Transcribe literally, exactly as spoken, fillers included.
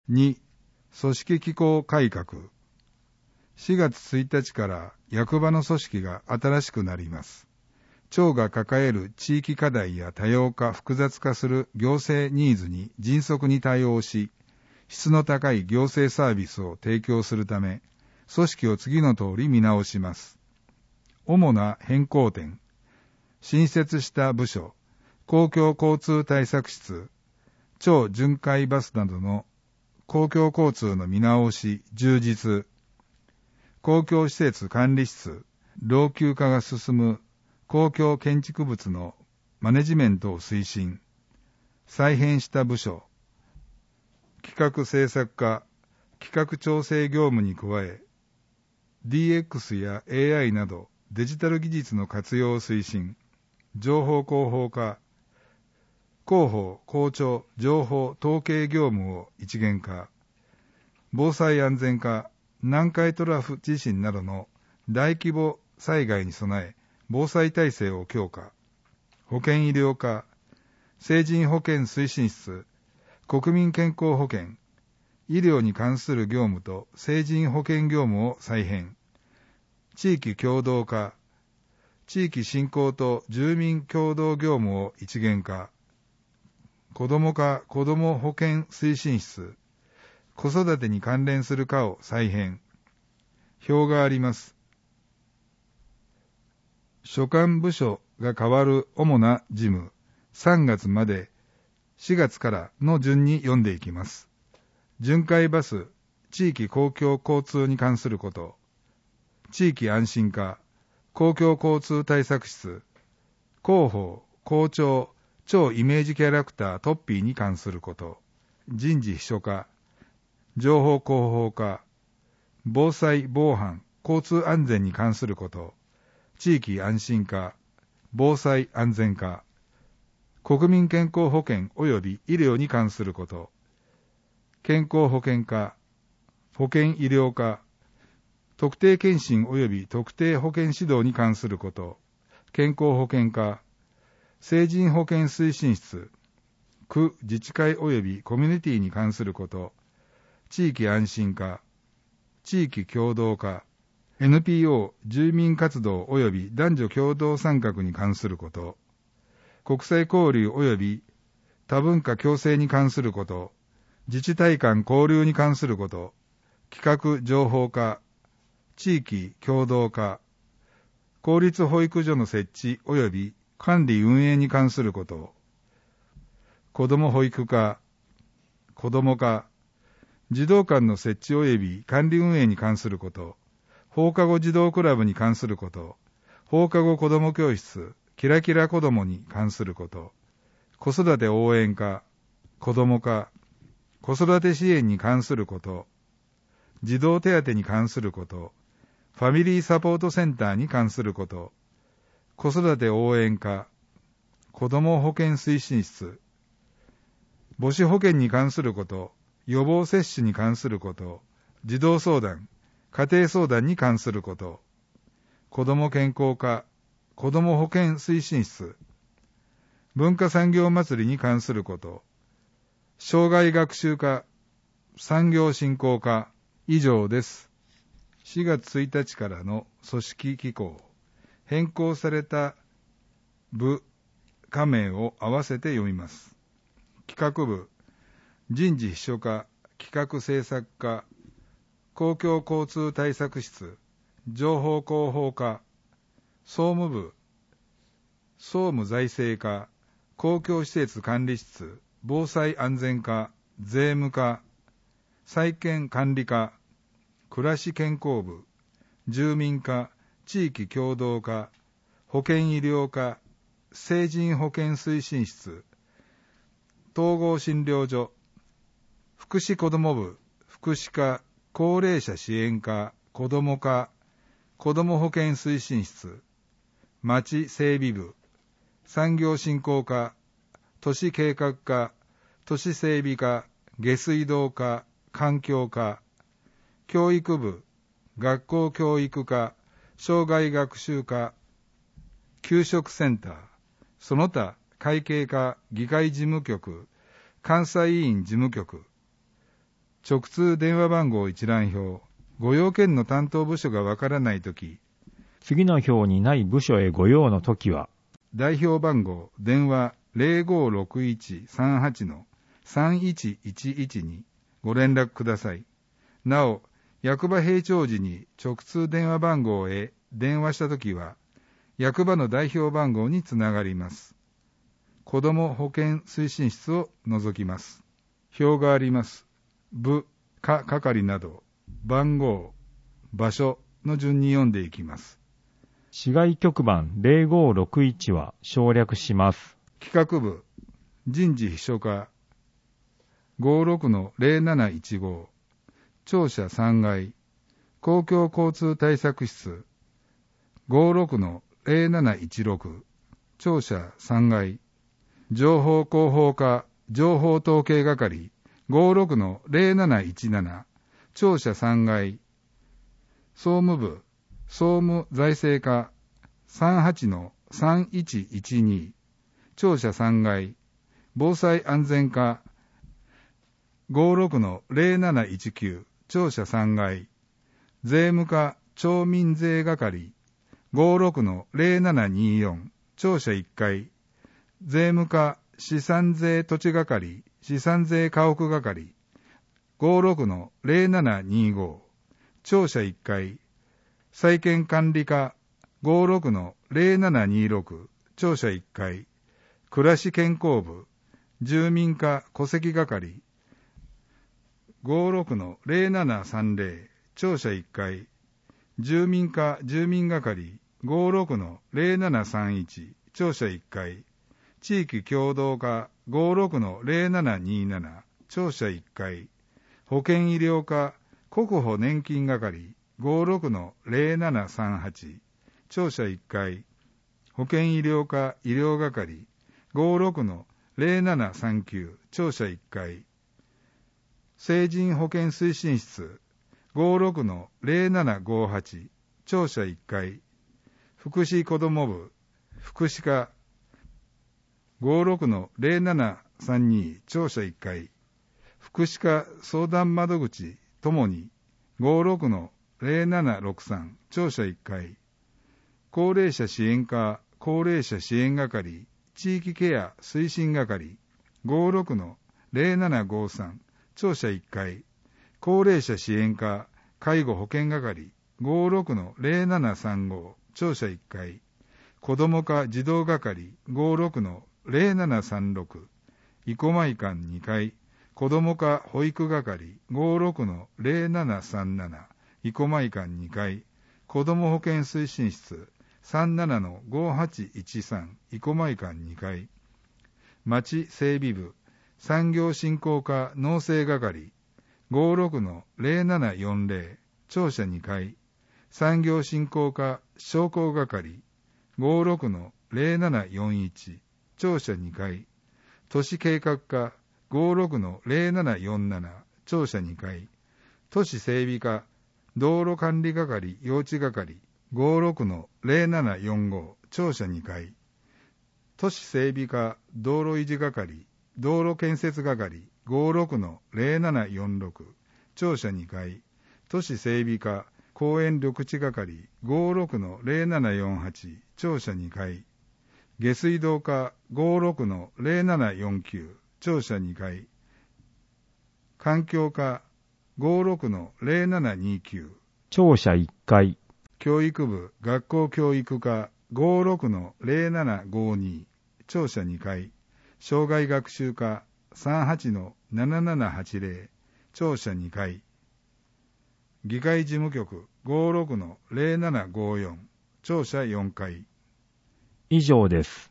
に、組織機構改革。しがつついたちから役場の組織が新しくなります。庁が抱える地域課題や多様化、複雑化する行政ニーズに迅速に対応し、質の高い行政サービスを提供するため、組織を次の通り見直します。主な変更点。新設した部署、公共交通対策室、超巡回バスなどの公共交通の見直し、充実、公共施設管理室、老朽化が進む公共建築物のマネジメントを推進、再編した部署、企画制作課、企画調整業務に加え、ディーエックス や エーアイ などデジタル技術の活用を推進、情報広報課、広報、校長、情報、統計業務を一元化、防災安全課、南海トラフ地震などの大規模災害に備え、防災体制を強化、保健医療課、成人保健推進室、国民健康保険、医療に関する業務と成人保険業務を再編、地域協同課、地域振興と住民共同業務を一元化、子ども課子ども保健推進室、子育てに関連する課を再編。表があります。所管部署が変わる主な事務、さんがつまでしがつからの順に読んでいきます。巡回バス、地域公共交通に関すること、地域安心課、公共交通対策室、広報、校長、超イメージキャラクタートッピーに関すること、人事秘書課、情報広報課、防災防犯、交通安全に関すること、地域安心課、防災安全課、国民健康保険及び医療に関すること、健康保険課、保健医療課、特定健診及び特定保健指導に関すること、健康保険課、成人保健推進室、区自治会及びコミュニティに関すること、地域安心課、地域協同課、エヌピーオー 住民活動及び男女共同参画に関すること、国際交流及び多文化共生に関すること、自治体間交流に関すること、企画情報課、地域協同課、公立保育所の設置及び管理運営に関すること、子ども保育課、子ども課、児童館の設置及び管理運営に関すること、放課後児童クラブに関すること、放課後子ども教室、キラキラ子どもに関すること、子育て応援課、子ども課、子育て支援に関すること、児童手当に関すること、ファミリーサポートセンターに関すること、子育て応援課、子ども保健推進室、母子保健に関すること、予防接種に関すること、児童相談、家庭相談に関すること、子ども健康課、子ども保健推進室、文化産業祭りに関すること、障害学習課、産業振興課、以上です。しがつついたちからの組織機構、変更された部、課名を合わせて読みます。企画部、人事秘書課、企画制作課、公共交通対策室、情報広報課、総務部、総務財政課、公共施設管理室、防災安全課、税務課、再建管理課、暮らし健康部、住民課、地域協同課、保健医療課、成人保健推進室、統合診療所、福祉子ども部、福祉課、高齢者支援課、子ども課、子ども保健推進室、町整備部、産業振興課、都市計画課、都市整備課、下水道課、環境課、教育部、学校教育課、障害学習課、給食センター、その他会計課、議会事務局、監査委員事務局、 直通電話番号一覧表、ご用件の担当部署がわからないとき、 次の表にない部署へご用のときは、 代表番号、電話 ゼロごろくいちさんはち のさんいちいちいち にご連絡ください。なお、役場閉庁時に直通電話番号へ電話したときは、役場の代表番号につながります。子ども保健推進室を除きます。表があります。部、課、係など、番号、場所の順に読んでいきます。 市外局番ゼロごろくいちは省略します。 企画部、人事秘書課、ごろくのゼロなないちご、庁舎さんがい、公共交通対策室、ごろくのゼロなないちろく、庁舎さんがい、情報広報課、情報統計係、ごろくのゼロなないちなな、庁舎さんがい、総務部、総務財政課、さんはちのさんいちいちに、庁舎さんがい、防災安全課、ごろくのゼロなないちきゅう、庁舎さんがい、税務課町民税係、ごろくのゼロななによん、庁舎いっかい、税務課資産税土地係、資産税家屋係、ごろくのゼロななにご、庁舎いっかい、債権管理課ごろくのゼロななにろく、庁舎いっかい、暮らし健康部、住民課戸籍係、ごろくのゼロななさんぜろ、庁舎いっかい、住民課住民係、ごろくのゼロななさんいち、庁舎いっかい、地域協同課ごろくのゼロななになな、庁舎いっかい、保健医療課国保年金係ごろくのゼロななさんはち、庁舎いっかい、保健医療課医療係ごろくのゼロななさんきゅう、庁舎いっかい、成人保健推進室ごろくのゼロななごはち、庁舎いっかい、福祉子ども部福祉課ごろくのゼロななさんに、庁舎いっかい、福祉課相談窓口ともにごろくのゼロななろくさん、庁舎いっかい、高齢者支援課高齢者支援係地域ケア推進係ごろくのゼロななごさん、庁舎いっかい、高齢者支援課介護保険係ごろくのゼロななさんご、庁舎いっかい、子ども課児童係ごろくのゼロななさんろく、生駒井館にかい、子ども課保育係ごろくのゼロななさんなな、生駒井館にかい、子ども保健推進室さんななのごはちいちさん、生駒井館にかい、町整備部産業振興課農政係ごろくのゼロななよんぜろ、庁舎にかい、産業振興課商工係ごろくのゼロななよんいち、庁舎にかい、都市計画課ごろくのゼロななよんなな、庁舎にかい、都市整備課道路管理係用地係ごろくのゼロななよんご、庁舎にかい、都市整備課道路維持係道路建設係ごろくのゼロななよんろく、庁舎にかい、都市整備課公園緑地係ごろくのゼロななよんはち、庁舎にかい、下水道課ごろくのゼロななよんきゅう、庁舎にかい、環境課ごろくのゼロななにきゅう、 庁舎いっかい、 教育部学校教育課ごろくのゼロななごに、庁舎にかい、障害学習課さんはちのななななはちぜろ、庁舎にかい、議会事務局ごろくのゼロななごよん、庁舎よんかい。 以上です。